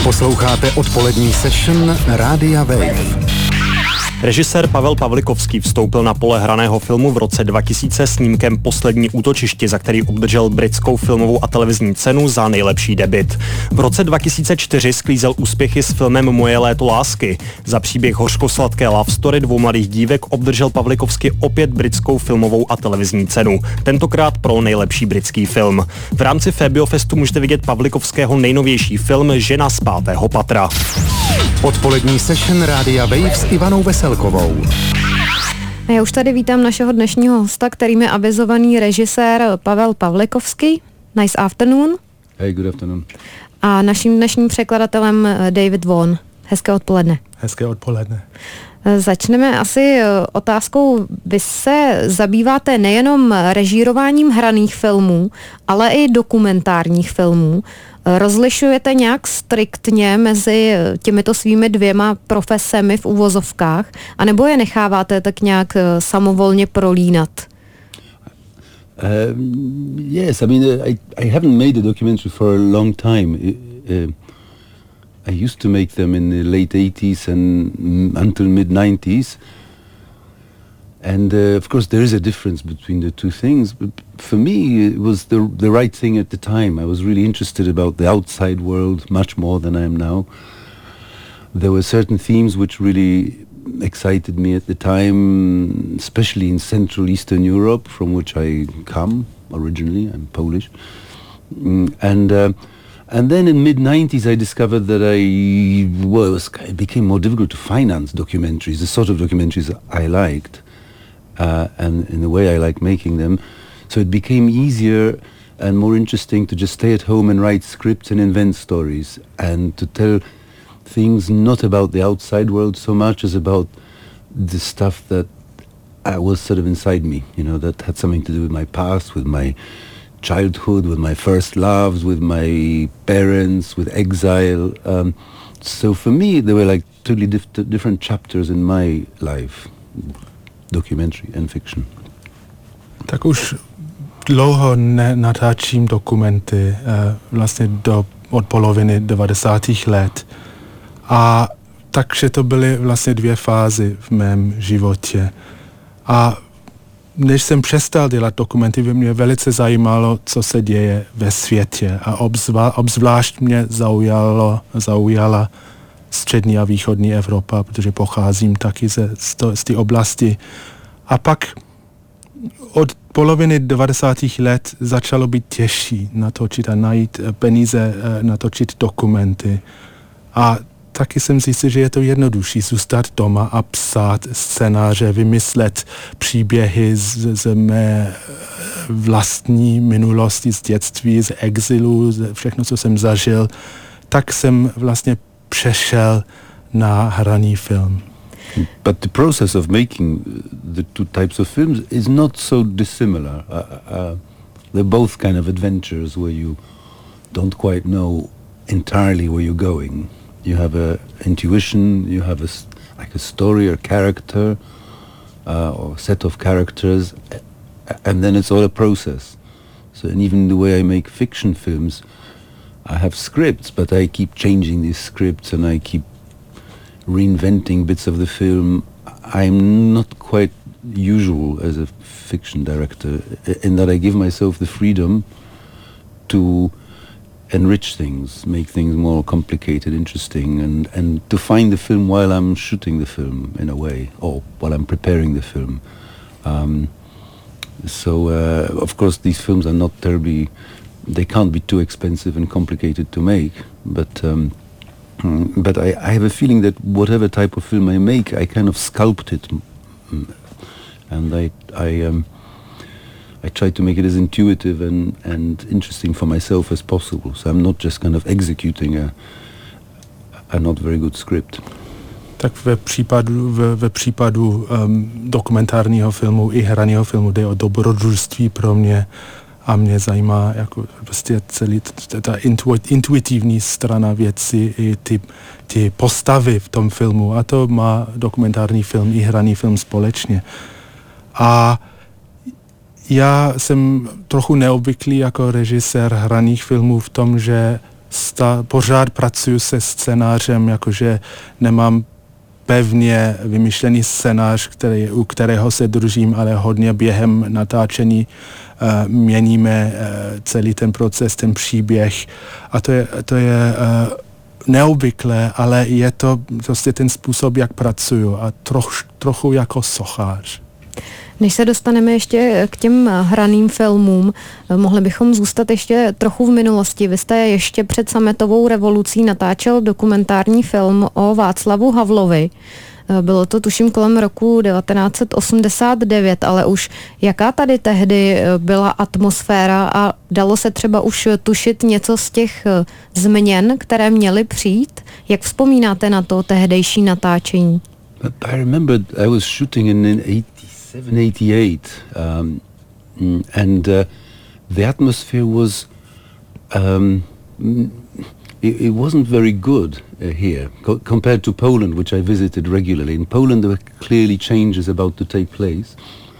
Posloucháte odpolední session Rádia Wave. Režisér Pavel Pavlikovský vstoupil na pole hraného filmu v roce 2000 snímkem Poslední útočiště, za který obdržel britskou filmovou a televizní cenu za nejlepší debut. V roce 2004 sklízel úspěchy s filmem Moje léto lásky. Za příběh hořkosladké love story dvou mladých dívek obdržel Pavlikovský opět britskou filmovou a televizní cenu. Tentokrát pro nejlepší britský film. V rámci Febiofestu můžete vidět Pavlikovského nejnovější film Žena z 5. patra. Odpolední session Rádia Wave s Ivanou Veselkovou. A já už tady vítám našeho dnešního hosta, kterým je avizovaný režisér Pavel Pavlikovský. Nice afternoon. Hey, good afternoon. A naším dnešním překladatelem David Vaughan. Hezké odpoledne. Hezké odpoledne. Začneme asi otázkou. Vy se zabýváte nejenom režírováním hraných filmů, ale i dokumentárních filmů. Rozlišujete nějak striktně mezi těmito svými dvěma profesemi v uvozovkách, anebo je necháváte tak nějak samovolně prolínat? Yes, I mean, I haven't made a documentary for a long time. I used to make them in the late 80s and until mid-90s. And of course there is a difference between the two things, but for me it was the right thing at the time. I was really interested about the outside world much more than I am now. There were certain themes which really excited me at the time, especially in Central Eastern Europe, from which I come originally. I'm Polish. And then in mid-90s I discovered that it became more difficult to finance documentaries, the sort of documentaries I liked. And in the way I like making them. So it became easier and more interesting to just stay at home and write scripts and invent stories and to tell things not about the outside world so much as about the stuff that was sort of inside me, you know, that had something to do with my past, with my childhood, with my first loves, with my parents, with exile. So for me, there were like totally different chapters in my life. Documentary and fiction. Tak už dlouho natáčím dokumenty, vlastně od poloviny 90. let. A takže to byly vlastně dvě fázy v mém životě. A než jsem přestal dělat dokumenty, by mě velice zajímalo, co se děje ve světě. A obzvlášť mě zaujala střední a východní Evropa, protože pocházím taky z té oblasti. A pak od poloviny 90. let začalo být těžší natočit a najít peníze, natočit dokumenty. A taky jsem zjistil, že je to jednodušší zůstat doma a psát scénáře, vymyslet příběhy z mé vlastní minulosti, z dětství, z exilu, všechno, co jsem zažil. Tak jsem vlastně přešel na hraný film. But the process of making the two types of films is not so dissimilar. They're both kind of adventures where you don't quite know entirely where you're going. You have a intuition, you have a story or character, or set of characters, and then it's all a process. So, and even the way I make fiction films, I have scripts, but I keep changing these scripts and I keep reinventing bits of the film. I'm not quite usual as a fiction director in that I give myself the freedom to enrich things, make things more complicated, interesting, and to find the film while I'm shooting the film in a way, or while I'm preparing the film. So of course these films are not terribly, they can't be too expensive and complicated to make, but I have a feeling that whatever type of film I make, I kind of sculpt it, and I try to make it as intuitive and interesting for myself as possible. So I'm not just kind of executing a not very good script. Tak ve případu dokumentárního filmu i hraného filmu jde o dobrodružství pro mě a mě zajímá jako prostě celý ta intuitivní strana věci i ty postavy v tom filmu, a to má dokumentární film i hraný film společně. A já jsem trochu neobvyklý jako režisér hraných filmů v tom, že pořád pracuju se scénářem, jakože nemám pevně vymyšlený scénář, u kterého se držím, ale hodně během natáčení měníme celý ten proces, ten příběh. A to je neobvyklé, ale je to prostě ten způsob, jak pracuju a trochu jako sochař. Než se dostaneme ještě k těm hraným filmům, mohli bychom zůstat ještě trochu v minulosti. Vy jste ještě před sametovou revolucí natáčel dokumentární film o Václavu Havlovi. Bylo to tuším kolem roku 1989, ale už jaká tady tehdy byla atmosféra a dalo se třeba už tušit něco z těch změn, které měly přijít? Jak vzpomínáte na to tehdejší natáčení? I remember I was shooting in 87, 88, and the atmosphere was it wasn't very good here compared to Poland, which I visited regularly. In Poland, there were clearly changes about to take place.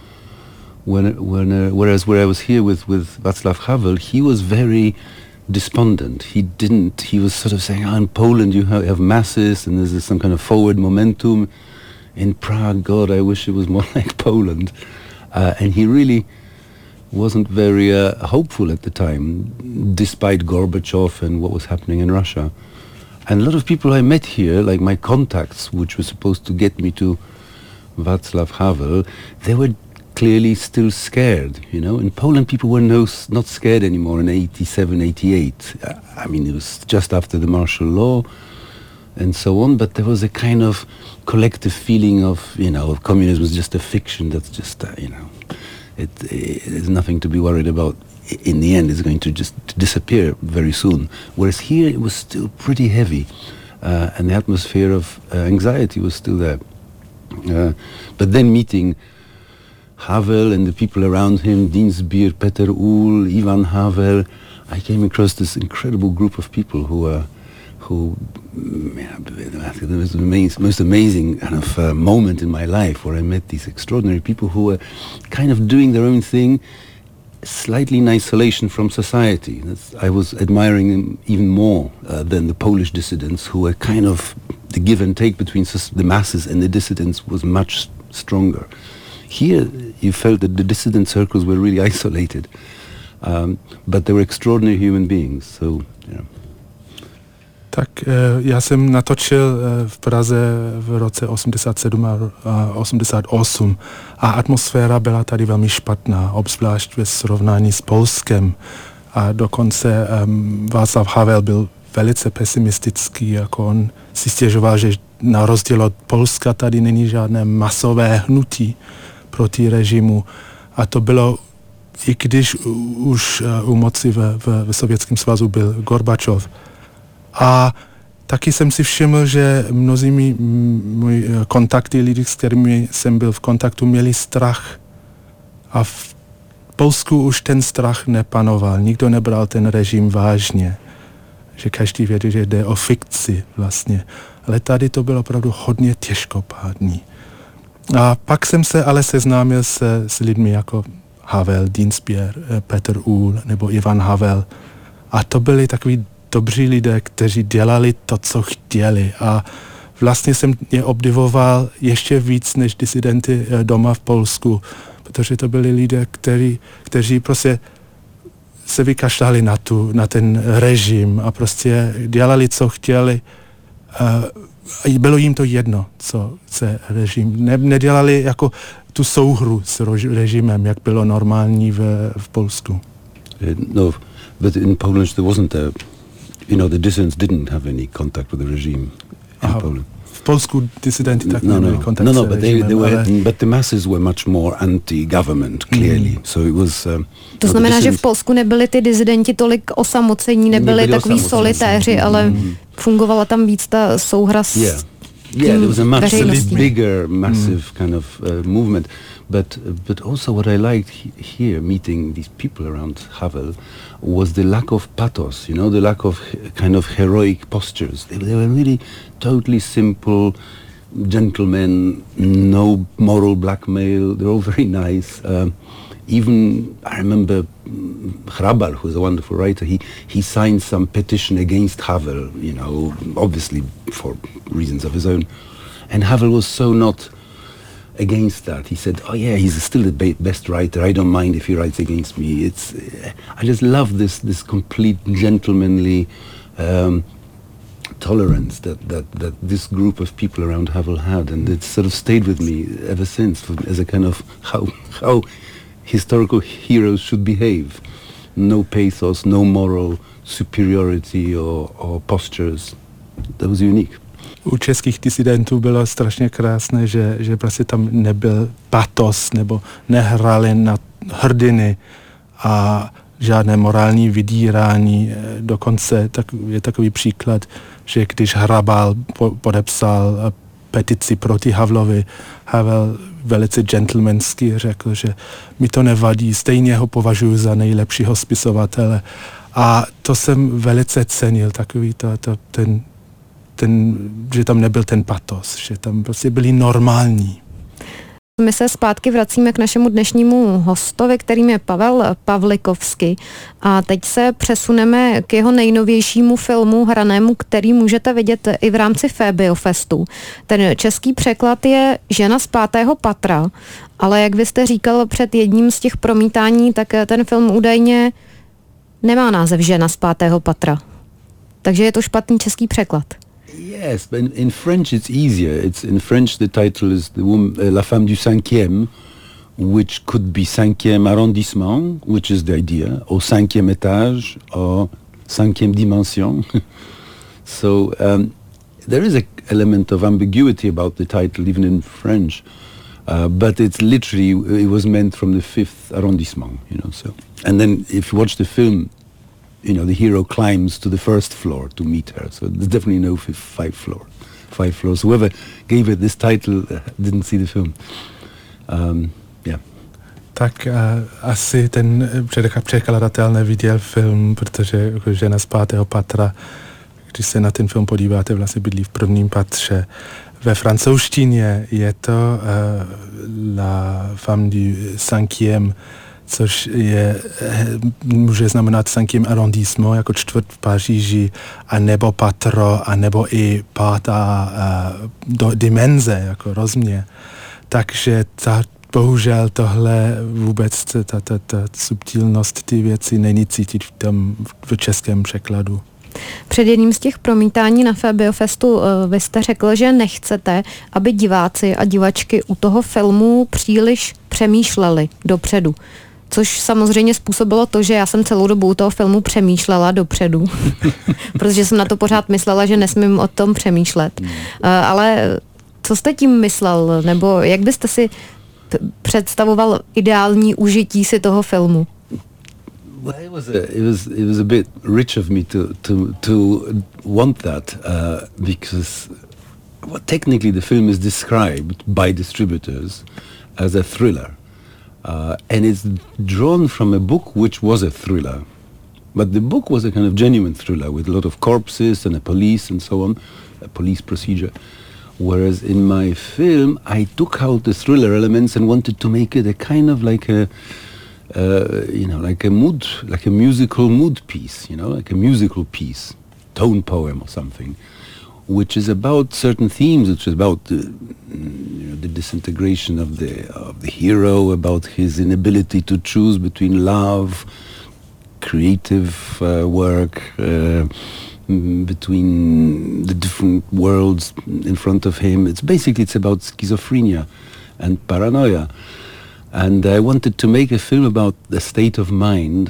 Whereas where I was here with Václav Havel, he was very despondent. He was sort of saying, in Poland you have masses and there's some kind of forward momentum. In Prague, God, I wish it was more like Poland. And he really wasn't very hopeful at the time, despite Gorbachev and what was happening in Russia. And a lot of people I met here, like my contacts, which were supposed to get me to Václav Havel, they were clearly still scared, you know. In Poland, people were not scared anymore in 87, 88. I mean, it was just after the martial law and so on, but there was a kind of collective feeling of, you know, communism was just a fiction that's just, you know, there's nothing to be worried about. In the end, it's going to just disappear very soon. Whereas here, it was still pretty heavy, and the atmosphere of anxiety was still there. But then meeting Havel and the people around him, Dienstbier, Peter Uhl, Ivan Havel, I came across this incredible group of people who it was the most amazing kind of moment in my life where I met these extraordinary people who were kind of doing their own thing, slightly in isolation from society. I was admiring them even more than the Polish dissidents, who were kind of, the give and take between the masses and the dissidents was much stronger. Here you felt that the dissident circles were really isolated, but they were extraordinary human beings. So, you know. Tak já jsem natočil v Praze v roce 87 a 88 a atmosféra byla tady velmi špatná, obzvlášť ve srovnání s Polskem. A dokonce Václav Havel byl velice pesimistický, jako on si stěžoval, že na rozdíl od Polska tady není žádné masové hnutí proti režimu. A to bylo, i když už u moci ve Sovětském svazu byl Gorbačov. A taky jsem si všiml, že mnozí moji kontakty, lidi, s kterými jsem byl v kontaktu, měli strach. A v Polsku už ten strach nepanoval. Nikdo nebral ten režim vážně. Že každý věděl, že jde o fikci vlastně. Ale tady to bylo opravdu hodně těžkopádný. A pak jsem se ale seznámil s lidmi jako Havel, Dienstbier, Peter Uhl nebo Ivan Havel. A to byli takový dobří lidé, kteří dělali to, co chtěli. A vlastně jsem je obdivoval ještě víc než disidenty doma v Polsku, protože to byli lidé, kteří prostě se vykašlali na ten režim a prostě dělali, co chtěli. Bylo jim to jedno, co se režim. Nedělali jako tu souhru s režimem, jak bylo normální v Polsku. No, but in Poland there wasn't the dissidents didn't have any contact with the regime in Poland. V Polsku disidenti tak neměli kontakt s režimem, but the masses were much more anti-government, clearly. So it was. To znamená, že v Polsku nebyli ty disidenti tolik osamocení, nebyli takový solitéři, ale fungovala tam víc ta souhra s there was a much bigger, massive kind of movement. But also what I liked here, meeting these people around Havel, was the lack of pathos, the lack of kind of heroic postures. They were really totally simple gentlemen, no moral blackmail. They're all very nice. even I remember Hrabal, who is a wonderful writer, he signed some petition against Havel, you know, obviously for reasons of his own. And Havel was so not against that. He said, oh yeah, he's still the best writer. I don't mind if he writes against me. I just love this complete gentlemanly tolerance that this group of people around Havel had, and it sort of stayed with me ever since as a kind of how historical heroes should behave. No pathos, no moral superiority or postures. That was unique. U českých disidentů bylo strašně krásné, že prostě tam nebyl patos, nebo nehrali na hrdiny a žádné morální vydírání. Dokonce je takový příklad, že když Hrabal podepsal petici proti Havlovi, Havel velice gentlemansky řekl, že mi to nevadí, stejně ho považuji za nejlepšího spisovatele. A to jsem velice cenil, takový že tam nebyl ten patos, že tam prostě byli normální. My se zpátky vracíme k našemu dnešnímu hostovi, kterým je Pavel Pavlikovský. A teď se přesuneme k jeho nejnovějšímu filmu hranému, který můžete vidět i v rámci Febiofestu. Ten český překlad je Žena z 5. patra, ale jak vy jste říkal před jedním z těch promítání, tak ten film údajně nemá název Žena z 5. patra. Takže je to špatný český překlad. Yes, but in French it's easier. In French the title is La femme du 5e, which could be 5e arrondissement, which is the idea, or 5e étage, or 5e dimension. So there is an element of ambiguity about the title, even in French. But it's literally, it was meant from the 5th arrondissement, you know. So, and then if you watch the film, you know, the hero climbs to the 1st floor to meet her. So there's definitely no 5 floors. Whoever gave it this title didn't see the film. Yeah. Tak asi ten překladatel neviděl film, protože Žena z 5. patra, když se na ten film podíváte, vlastně bydlí v 1. patře. Ve francouzštině je to La femme du 5e, což může znamenat 5. arrondissement, jako čtvrt v Paříži, a nebo patro, a nebo i 5. dimenze, jako rozměr. Takže bohužel tohle vůbec, ta subtilnost ty věci není cítit v českém překladu. Před jedním z těch promítání na Febiofestu vy jste řekl, že nechcete, aby diváci a divačky u toho filmu příliš přemýšleli dopředu. Což samozřejmě způsobilo to, že já jsem celou dobu u toho filmu přemýšlela dopředu, protože jsem na to pořád myslela, že nesmím o tom přemýšlet. Ale co jste tím myslel, nebo jak byste si představoval ideální užití si toho filmu? Well, it was a bit rich of me to want that because technically the film is described by distributors as a thriller. And it's drawn from a book which was a thriller. But the book was a kind of genuine thriller with a lot of corpses and a police and so on, a police procedure. Whereas in my film, I took out the thriller elements and wanted to make it a kind of like a, like a musical mood piece, like a musical piece, tone poem or something, which is about certain themes, which is about the disintegration of the hero, about his inability to choose between love, creative work, between the different worlds in front of him. It's about schizophrenia and paranoia. And I wanted to make a film about the state of mind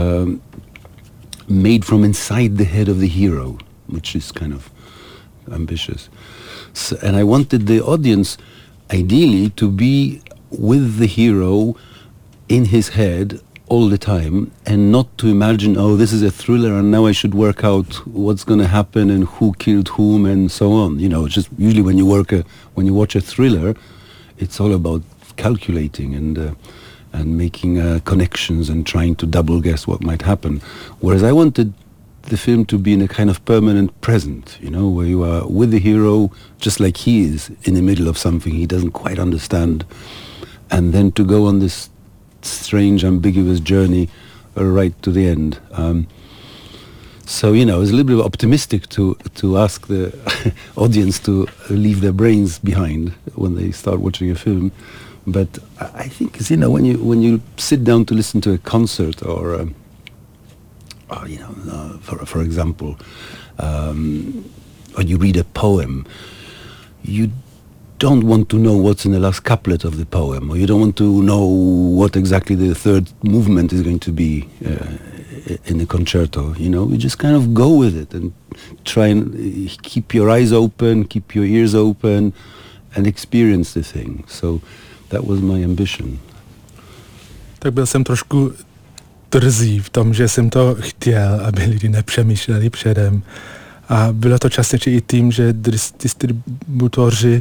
made from inside the head of the hero, which is kind of ambitious. So, and I wanted the audience ideally to be with the hero in his head all the time and not to imagine, oh, this is a thriller and now I should work out what's going to happen and who killed whom and so on. Just usually when you watch a thriller, it's all about calculating and making connections and trying to double guess what might happen. Whereas I wanted the film to be in a kind of permanent present, where you are with the hero just like he is in the middle of something he doesn't quite understand, and then to go on this strange, ambiguous journey right to the end. So, you know, it's a little bit optimistic to ask the audience to leave their brains behind when they start watching a film. But I think, you know, when you sit down to listen to a concert or you know, for example, or you read a poem, you don't want to know what's in the last couplet of the poem, or you don't want to know what exactly the third movement is going to be in the concerto. You know, you just kind of go with it and try and keep your eyes open, keep your ears open, and experience the thing. So that was my ambition. Tak byl jsem trošku drzý v tom, že jsem to chtěl, aby lidi nepřemýšleli předem. A bylo to častěji i tím, že distributoři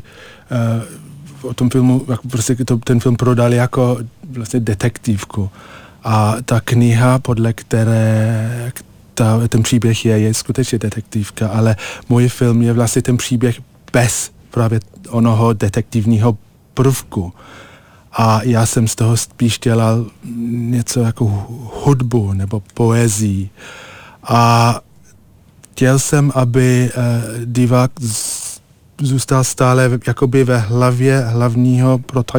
o tom filmu, prostě ten film prodali jako vlastně detektivku. A ta kniha, podle které ten příběh je skutečně detektivka, ale můj film je vlastně ten příběh bez právě onoho detektivního prvku. A já jsem z toho spíš dělal něco jako hudbu nebo poezii. A chtěl jsem, aby divák zůstal stále jakoby ve hlavě hlavního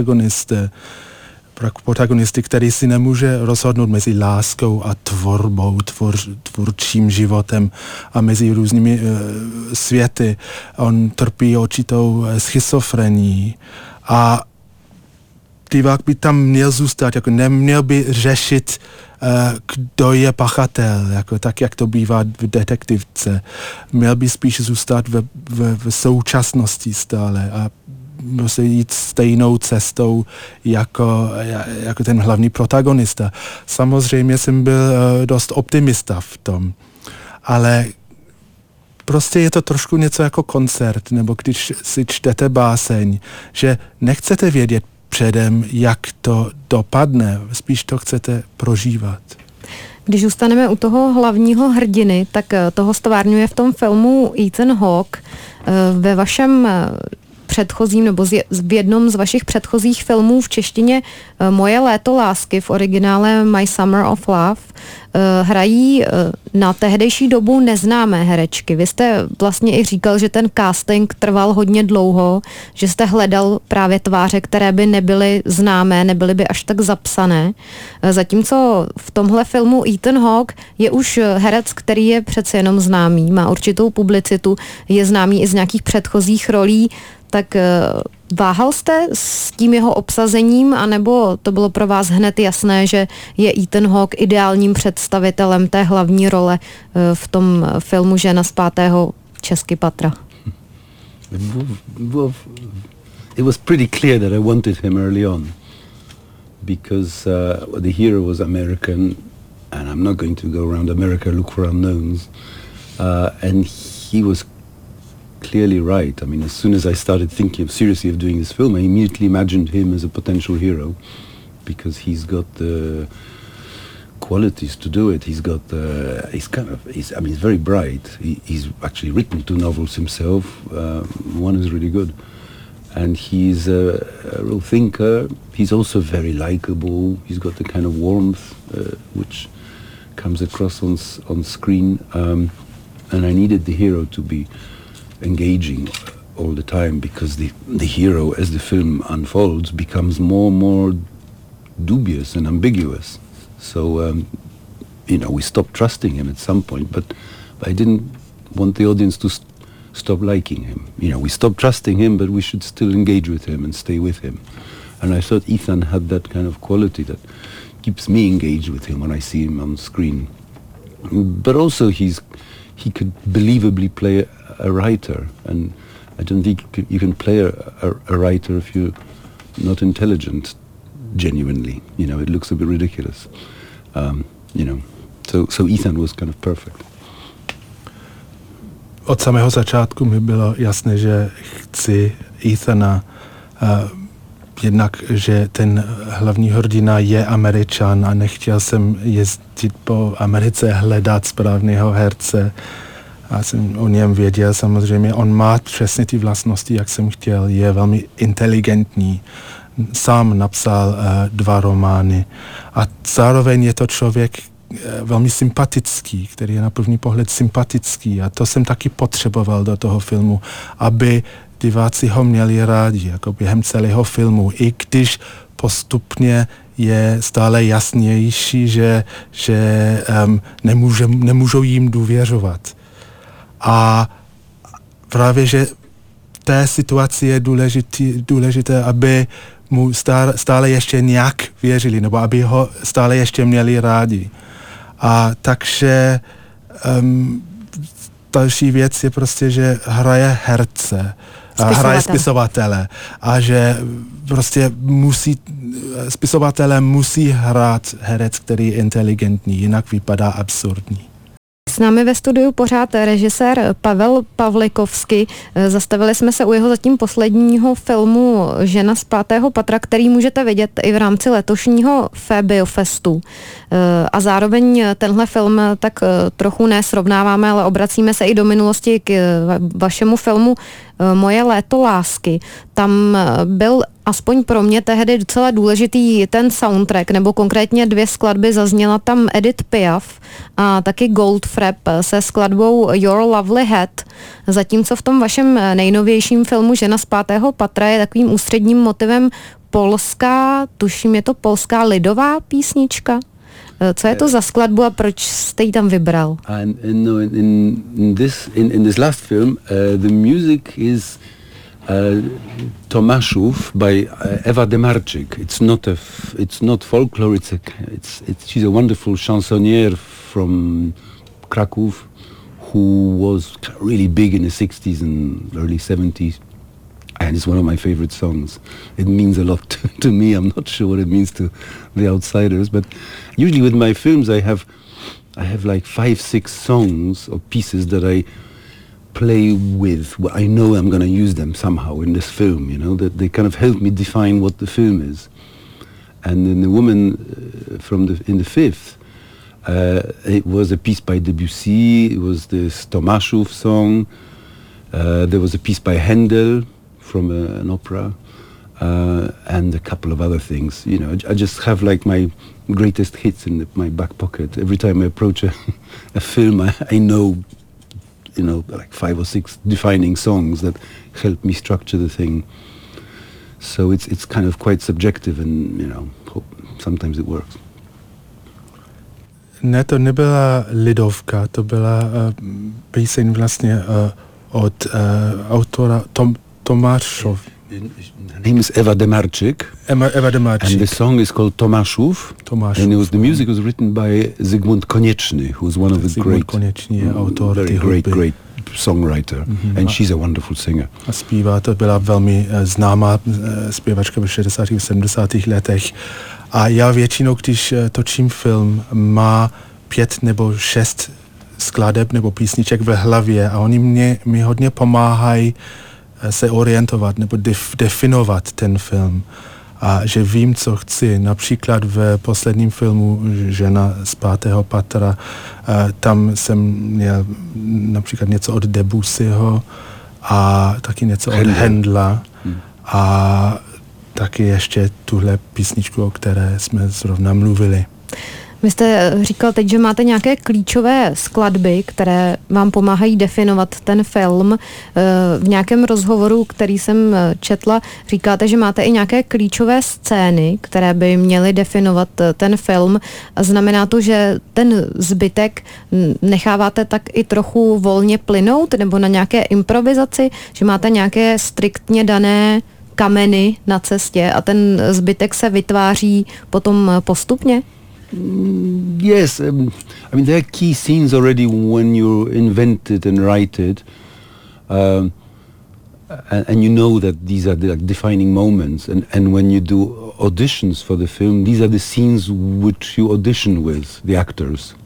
protagonisty, který si nemůže rozhodnout mezi láskou a tvorbou, tvůrčím životem a mezi různými světy. On trpí určitou schizofrenií a divák by tam měl zůstat, jako neměl by řešit, kdo je pachatel, jako tak, jak to bývá v detektivce. Měl by spíš zůstat v současnosti stále a musí jít stejnou cestou jako ten hlavní protagonista. Samozřejmě jsem byl dost optimista v tom, ale prostě je to trošku něco jako koncert, nebo když si čtete báseň, že nechcete vědět předem, jak to dopadne, spíš to chcete prožívat. Když zůstaneme u toho hlavního hrdiny, tak toho stvárňuje v tom filmu Ethan Hawke. Ve vašem předchozím, nebo v jednom z vašich předchozích filmů v češtině Moje léto lásky, v originále My Summer of Love, hrají na tehdejší dobu neznámé herečky. Vy jste vlastně i říkal, že ten casting trval hodně dlouho, že jste hledal právě tváře, které by nebyly známé, nebyly by až tak zapsané. Zatímco v tomhle filmu Ethan Hawke je už herec, který je přece jenom známý, má určitou publicitu, je známý i z nějakých předchozích rolí. Tak váhal jste s tím jeho obsazením, anebo to bylo pro vás hned jasné, že je Ethan Hawke ideálním představitelem té hlavní role v tom filmu Žena z 5. Česky patra? It was pretty clear that I wanted him early on, because the hero was American, and I'm not going to go around America look for unknowns, and he was clearly right. I mean, as soon as I started thinking seriously of doing this film, I immediately imagined him as a potential hero, because he's got the qualities to do it. He's got he's very bright. He's actually written 2 novels himself. One is really good, and he's a real thinker. He's also very likable. He's got the kind of warmth which comes across on screen, and I needed the hero to be engaging all the time, because the hero, as the film unfolds, becomes more and more dubious and ambiguous. So we stopped trusting him at some point, but I didn't want the audience to stop liking him. We stopped trusting him, but we should still engage with him and stay with him. And I thought Ethan had that kind of quality that keeps me engaged with him when I see him on screen. But also he could believably play a writer, and I don't think you can play a writer if you're not intelligent genuinely. It looks a bit ridiculous. So Ethan was kind of perfect. Od samého začátku mi bylo jasné, že chci Ethana, jednak, že ten hlavní hrdina je Američan a nechtěl jsem jezdit po Americe hledat správného herce. Já jsem o něm věděl samozřejmě. On má přesně ty vlastnosti, jak jsem chtěl. Je velmi inteligentní, sám napsal 2 romány. A zároveň je to člověk velmi sympatický, který je na první pohled sympatický. A to jsem taky potřeboval do toho filmu, aby diváci ho měli rádi, jako během celého filmu. I když postupně je stále jasnější, že nemůžou jim důvěřovat. A právě, že v té situaci je důležité, aby mu stále ještě nějak věřili, nebo aby ho stále ještě měli rádi. A takže další věc je prostě, že hraje herce, hraje spisovatele a že prostě spisovatele musí hrát herec, který je inteligentní, jinak vypadá absurdní. S námi ve studiu pořád režisér Pavel Pavlikovský. Zastavili jsme se u jeho zatím posledního filmu Žena z 5. patra, který můžete vidět i v rámci letošního Febiofestu. A zároveň tenhle film tak trochu nesrovnáváme, ale obracíme se i do minulosti k vašemu filmu Moje léto lásky. Tam byl aspoň pro mě tehdy docela důležitý ten soundtrack, nebo konkrétně 2 skladby, zazněla tam Edith Piaf a taky Goldfrapp se skladbou Your Lovely Head, zatímco v tom vašem nejnovějším filmu Žena z 5. patra je takovým ústředním motivem polská, tuším je to polská lidová písnička. Co je to za skladbu a proč jste ji tam vybral? In this last film, the music is Tomaszów by Eva Demarczyk. It's not folklore. She's a wonderful chansonnier from Kraków, who was really big in the 60s and early 70s. And it's one of my favorite songs. It means a lot to me. I'm not sure what it means to the outsiders, but usually with my films I have like 5-6 songs or pieces that I play with. I know I'm going to use them somehow in this film, you know, that they kind of help me define what the film is. And in The Woman in the Fifth, it was a piece by Debussy, it was this Tomaszów song, there was a piece by Handel from an opera, and a couple of other things. You know, I just have like my greatest hits in my back pocket. Every time I approach a film, I know, you know, like 5 or 6 defining songs that help me structure the thing. So it's kind of quite subjective, and you know, sometimes it works. Ne, to nebyla lidovka, to byla píseň vlastně od autora Tomaszów. Her name is Eva Demarczyk. Eva Demarczyk. And the song is called Tomaszów. And the music was written by Zygmunt Konieczny, who's one of the great songwriter. And she's a wonderful singer. A zpívá, to byla velmi známá zpěvačka v 60. a 70. letech. A já většinou, když točím film, má 5 nebo 6 skladeb nebo písniček v hlavě a oni mi hodně pomáhají se orientovat nebo definovat ten film. A že vím, co chci. Například v posledním filmu Žena z 5. patra, tam jsem měl například něco od Debussyho a taky něco od Handla a taky ještě tuhle písničku, o které jsme zrovna mluvili. Vy jste říkal teď, že máte nějaké klíčové skladby, které vám pomáhají definovat ten film. V nějakém rozhovoru, který jsem četla, říkáte, že máte i nějaké klíčové scény, které by měly definovat ten film. Znamená to, že ten zbytek necháváte tak i trochu volně plynout, nebo na nějaké improvizaci, že máte nějaké striktně dané kameny na cestě a ten zbytek se vytváří potom postupně? Yes, I mean there are key scenes already when you invent it and write it, and you know that these are the like defining moments. And when you do auditions for the film, these are the scenes which you audition with the actors.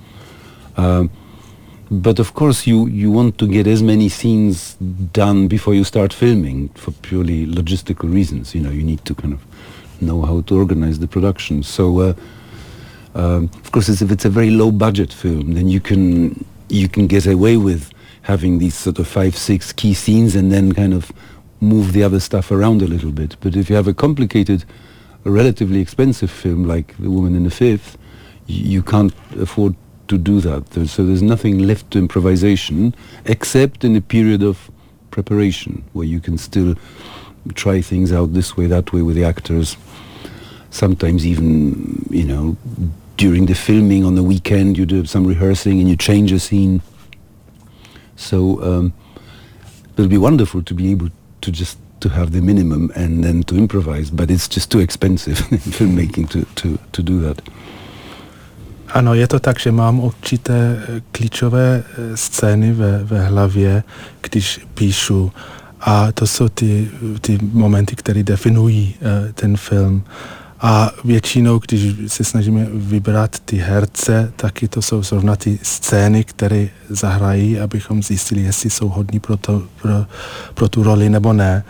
But of course, you want to get as many scenes done before you start filming for purely logistical reasons. You know, you need to kind of know how to organize the production. So. Of course, if it's a very low-budget film, then you can get away with having these sort of 5-6 key scenes and then kind of move the other stuff around a little bit. But if you have a complicated, relatively expensive film like The Woman in the Fifth, you can't afford to do that. So there's nothing left to improvisation except in a period of preparation where you can still try things out this way, that way with the actors. Sometimes even, you know, during the filming on the weekend you do some rehearsing and you change a scene. So it'll be wonderful to be able to just to have the minimum and then to improvise, but it's just too expensive in filmmaking to do that. Ano, je to tak, že mám určité klíčové scény ve hlavě, když píšu. A to jsou ty momenty, které definují ten film. A většinou, když se snažíme vybrat ty herce, taky to jsou zrovna ty scény, které zahrají, abychom zjistili, jestli jsou hodní pro tu roli nebo ne.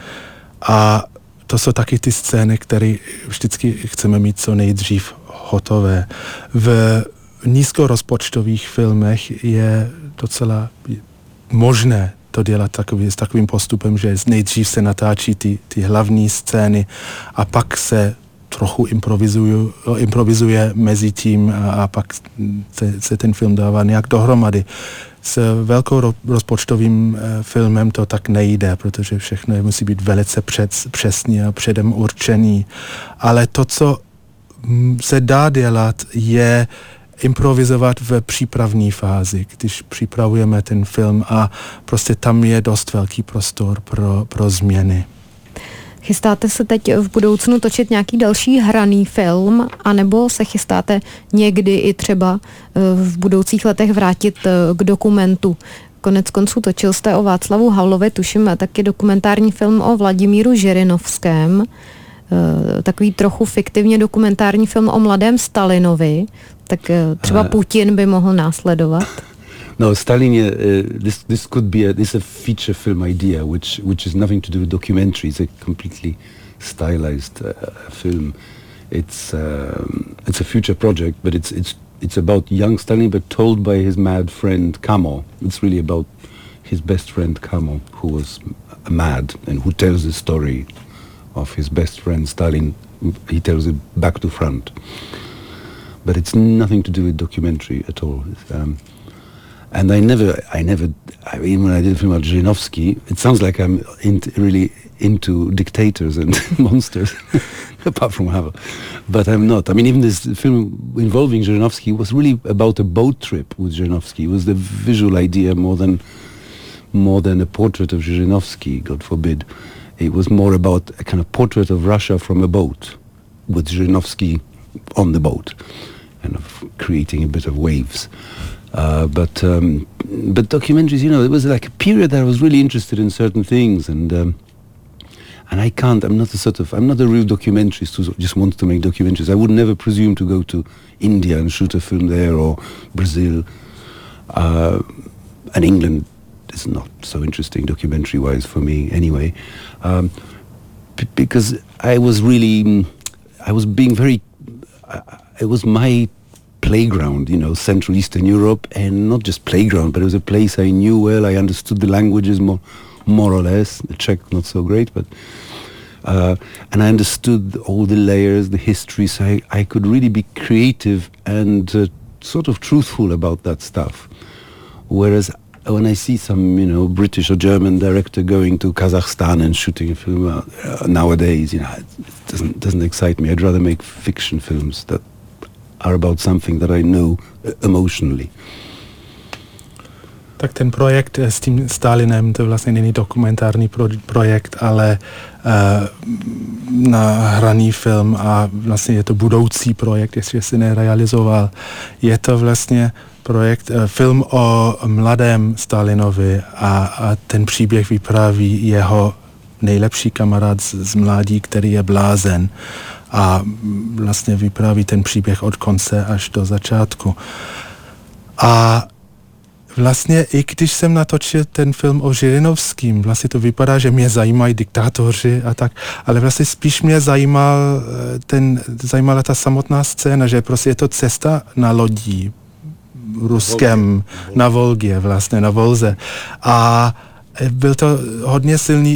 A to jsou taky ty scény, které vždycky chceme mít co nejdřív hotové. V nízkorozpočtových filmech je docela možné to dělat s takovým postupem, že nejdřív se natáčí ty hlavní scény a pak se trochu improvizuje mezi tím a pak se ten film dává nějak dohromady. S velkou rozpočtovým filmem to tak nejde, protože všechno musí být velice přesně a předem určený. Ale to, co se dá dělat, je improvizovat v přípravní fázi, když připravujeme ten film a prostě tam je dost velký prostor pro změny. Chystáte se teď v budoucnu točit nějaký další hraný film, anebo se chystáte někdy i třeba v budoucích letech vrátit k dokumentu? Konec konců točil jste o Václavu Havlovi, tuším taky dokumentární film o Vladimíru Žirinovském, takový trochu fiktivně dokumentární film o mladém Stalinovi, tak třeba Putin by mohl následovat. No, Stalin, this could be this a feature film idea, which is nothing to do with documentary. It's a completely stylized film. It's a future project, but it's about young Stalin, but told by his mad friend Kamo. It's really about his best friend Kamo, who was mad and who tells the story of his best friend Stalin. He tells it back to front, but it's nothing to do with documentary at all. And I mean, when I did a film about Zhirinovsky, it sounds like I'm really into dictators and monsters, apart from Havel. But I'm not. I mean, even this film involving Zhirinovsky was really about a boat trip with Zhirinovsky. It was the visual idea more than a portrait of Zhirinovsky, God forbid. It was more about a kind of portrait of Russia from a boat, with Zhirinovsky on the boat, kind of creating a bit of waves. But documentaries, you know, it was like a period that I was really interested in certain things, and I'm not a real documentarist who just wants to make documentaries. I would never presume to go to India and shoot a film there, or Brazil, and England is not so interesting documentary-wise for me anyway, because it was my playground, you know, Central Eastern Europe, and not just playground, but it was a place I knew well. I understood the languages more or less. The Czech not so great, but and I understood all the layers, the history, so I could really be creative and sort of truthful about that stuff. Whereas when I see some, you know, British or German director going to Kazakhstan and shooting a film nowadays, you know, it doesn't excite me. I'd rather make fiction films that are about something that I know emotionally. Tak ten projekt s tím Stalinem, to vlastně není dokumentární projekt, ale nahraný film a vlastně je to budoucí projekt, jestli se nerealizoval. Je to vlastně projekt, film o mladém Stalinovi a ten příběh vypráví jeho nejlepší kamarád z mládí, který je blázen. A vlastně vypráví ten příběh od konce až do začátku. A vlastně i když jsem natočil ten film o Žirinovským, vlastně to vypadá, že mě zajímají diktátoři a tak, ale vlastně spíš mě zajímala ta samotná scéna, že prostě je to cesta na lodí ruském, na Volgě vlastně, na Volze. A byl to hodně silný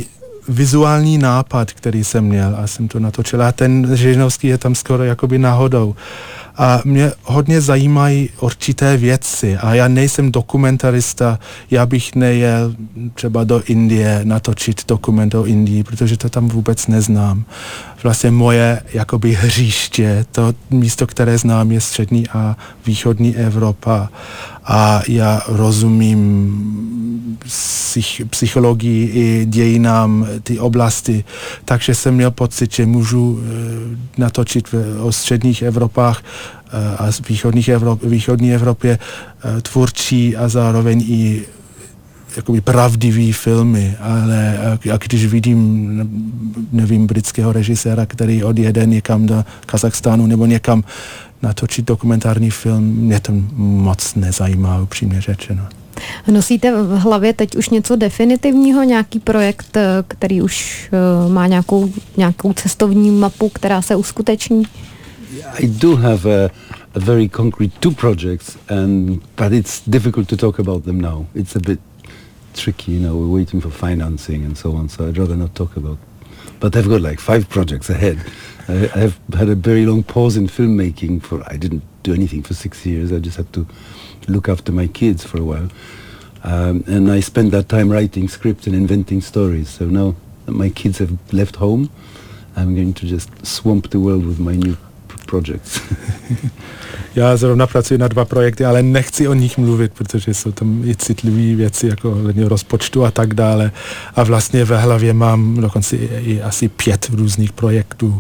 vizuální nápad, který jsem měl a jsem to natočil. A ten Žižnovský je tam skoro jakoby náhodou. A mě hodně zajímají určité věci a já nejsem dokumentarista, já bych nejel třeba do Indie natočit dokument o Indii, protože to tam vůbec neznám. Vlastně moje jakoby hřiště, to místo, které znám, je střední a východní Evropa a já rozumím psychologii i dějinám ty oblasti, takže jsem měl pocit, že můžu natočit o středních Evropách a východní Evropě tvůrčí a zároveň i jakoby pravdivý filmy, ale když vidím, nevím, britského režiséra, který odjede někam do Kazachstánu nebo někam natočit dokumentární film, mě to moc nezajímá, upřímně řečeno. Nosíte v hlavě teď už něco definitivního, nějaký projekt, který už má nějakou cestovní mapu, která se uskuteční? I do have a very concrete 2 projects, but it's difficult to talk about them now. It's a bit tricky, we're waiting for financing and so on, so I'd rather not talk about. But I've got like 5 projects ahead. I have had a very long pause in filmmaking I didn't do anything for 6 years. I just had to look after my kids for a while. And I spent that time writing scripts and inventing stories. So now that my kids have left home, I'm going to just swamp the world with my new projects. Já zrovna pracuji na 2 projekty, ale nechci o nich mluvit, protože jsou tam i citlivé věci, jako hledně rozpočtu a tak dále. A vlastně ve hlavě mám dokonce i asi 5 různých projektů.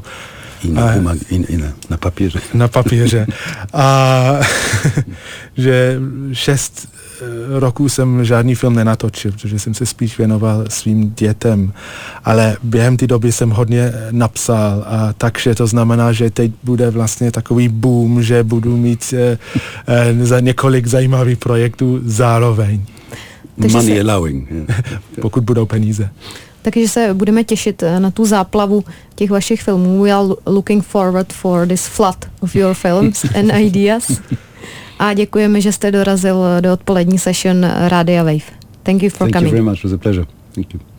Na papíře. Na papíře. A že 6 roků jsem žádný film nenatočil, protože jsem se spíš věnoval svým dětem, ale během té doby jsem hodně napsal a takže to znamená, že teď bude vlastně takový boom, že budu mít za několik zajímavých projektů zároveň. Money allowing. Pokud budou peníze. Takže se budeme těšit na tu záplavu těch vašich filmů. We are looking forward for this flood of your films and ideas. A děkujeme, že jste dorazil do odpolední session Rádia Wave. Thank you for coming. Thank you very much. It was a pleasure. Thank you.